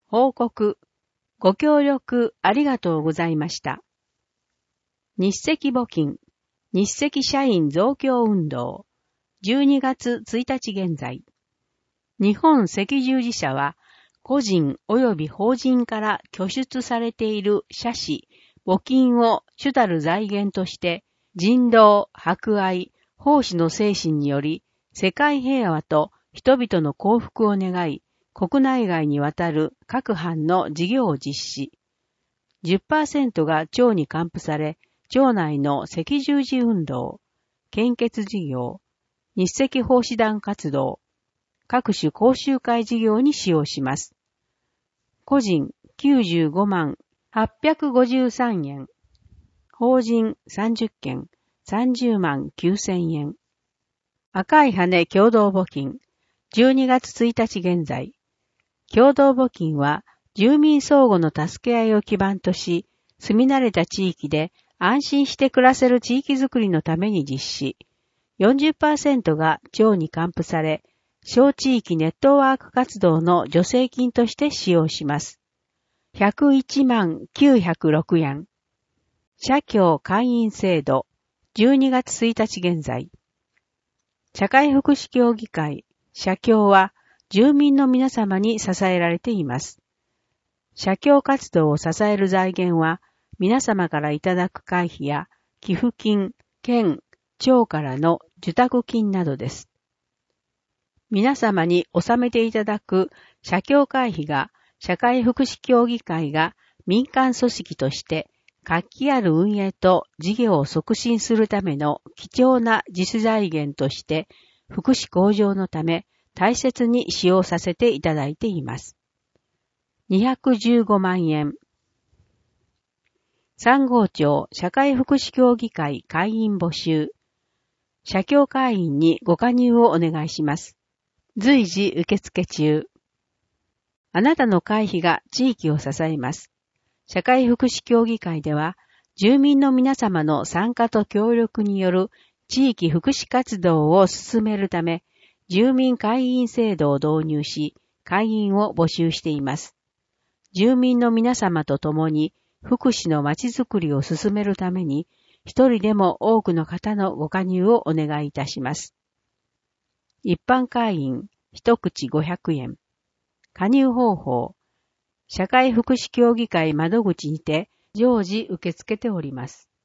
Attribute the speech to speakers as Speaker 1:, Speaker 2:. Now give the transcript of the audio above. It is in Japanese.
Speaker 1: 報告、ご協力ありがとうございました。日赤募金、日赤社員増強運動、12月1日現在。日本赤十字社は、個人及び法人から拠出されている社費、募金を主たる財源として、人道、博愛、奉仕の精神により、世界平和と人々の幸福を願い、国内外にわたる各藩の事業を実施。10% が町に還付され、町内の赤十字運動、献血事業、日赤奉仕団活動、各種講習会事業に使用します。個人95万853円。法人30件30万9000円。赤い羽共同募金。12月1日現在。共同募金は住民相互の助け合いを基盤とし、住み慣れた地域で安心して暮らせる地域づくりのために実施。40% が町に還付され、小地域ネットワーク活動の助成金として使用します。101万906円。社協会員制度、12月1日現在。社会福祉協議会、社協は住民の皆様に支えられています。社協活動を支える財源は、皆様からいただく会費や寄付金、県、町からの受託金などです。皆様に納めていただく社協会費が社会福祉協議会が民間組織として活気ある運営と事業を促進するための貴重な自主財源として福祉向上のため大切に使用させていただいています。215万円。三郷町社会福祉協議会会員募集。社協会員にご加入をお願いします。随時受付中。あなたの会費が地域を支えます。社会福祉協議会では、住民の皆様の参加と協力による地域福祉活動を進めるため、住民会員制度を導入し、会員を募集しています。住民の皆様と共に福祉のまちづくりを進めるために、一人でも多くの方のご加入をお願いいたします。一般会員、一口500円。加入方法、社会福祉協議会窓口にて常時受け付けております。